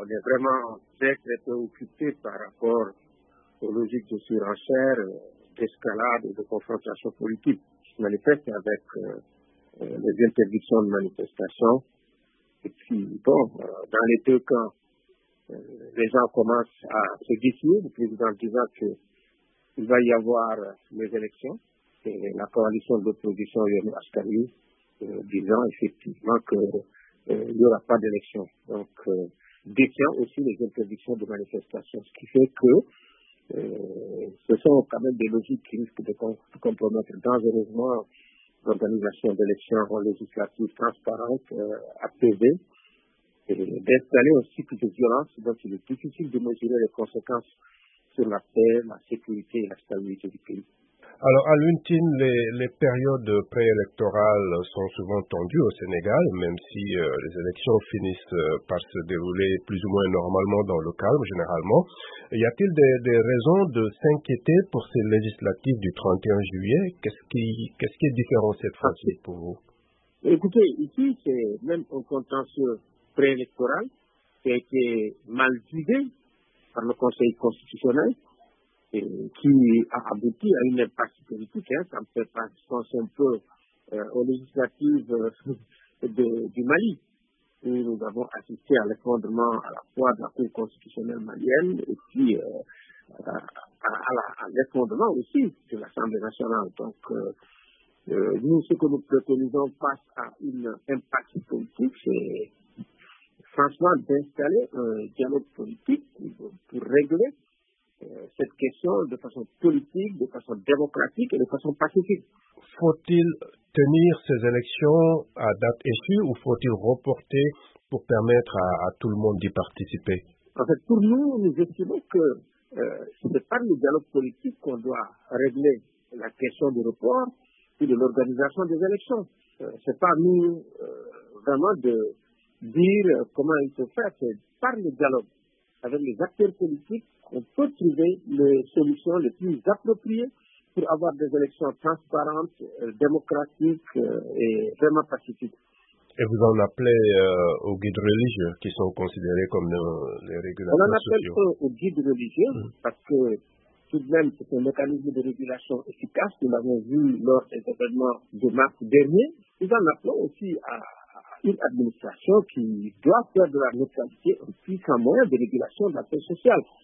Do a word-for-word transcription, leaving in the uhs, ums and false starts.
on est vraiment très, très préoccupé par rapport aux logiques de surenchère, d'escalade et de confrontation politique qui se manifestent avec euh, euh, les interdictions de manifestation. Et puis, bon, euh, dans les deux cas, euh, les gens commencent à se défier, le président disant qu'il va y avoir les élections, et la coalition de l'opposition Yewwi Askan Wi euh, disant effectivement qu'il euh, n'y aura pas d'élection. Donc, euh, détient aussi les interdictions de manifestation, ce qui fait que euh, ce sont quand même des logiques qui risquent de, com- de compromettre dangereusement l'organisation d'élections législatives transparentes, euh, apaisées, et d'installer un cycle de violence dont il est difficile de mesurer les conséquences sur la paix, la sécurité et la stabilité du pays. Alors, à l'ultime, les, les périodes préélectorales sont souvent tendues au Sénégal, même si euh, les élections finissent euh, par se dérouler plus ou moins normalement dans le calme, généralement. Y a-t-il des, des raisons de s'inquiéter pour ces législatives du trente et un juillet? Qu'est-ce qui, qu'est-ce qui est différent cette fois-ci pour vous? Écoutez, ici, c'est même un contentieux préélectoral qui a été mal guidé par le Conseil constitutionnel, et qui a abouti à une impasse politique. Hein. Ça me fait penser un peu euh, aux législatives euh, de, du Mali, où nous avons assisté à l'effondrement à la fois de la Cour constitutionnelle malienne et puis euh, à, à, à, la, à l'effondrement aussi de l'Assemblée nationale. Donc, euh, euh, nous, ce que nous préconisons face à une impasse politique, c'est franchement d'installer un dialogue politique pour, pour régler cette question de façon politique, de façon démocratique et de façon pacifique. Faut-il tenir ces élections à date échue ou faut-il reporter pour permettre à, à tout le monde d'y participer? En fait, pour nous, nous estimons que euh, c'est par le dialogue politique qu'on doit régler la question du report et de l'organisation des élections. Euh, c'est pas nous euh, vraiment de dire comment il faut faire, c'est par le dialogue avec les acteurs politiques on peut trouver les solutions les plus appropriées pour avoir des élections transparentes, euh, démocratiques euh, et vraiment pacifiques. Et vous en appelez euh, aux guides religieux qui sont considérés comme le, les régulateurs sociaux? On en appelle aux guides religieux mmh. parce que tout de même c'est un mécanisme de régulation efficace. Nous l'avons vu lors des événements de mars dernier. Nous en appelons aussi à une administration qui doit faire de la neutralité un puissant moyen de régulation de la paix sociale.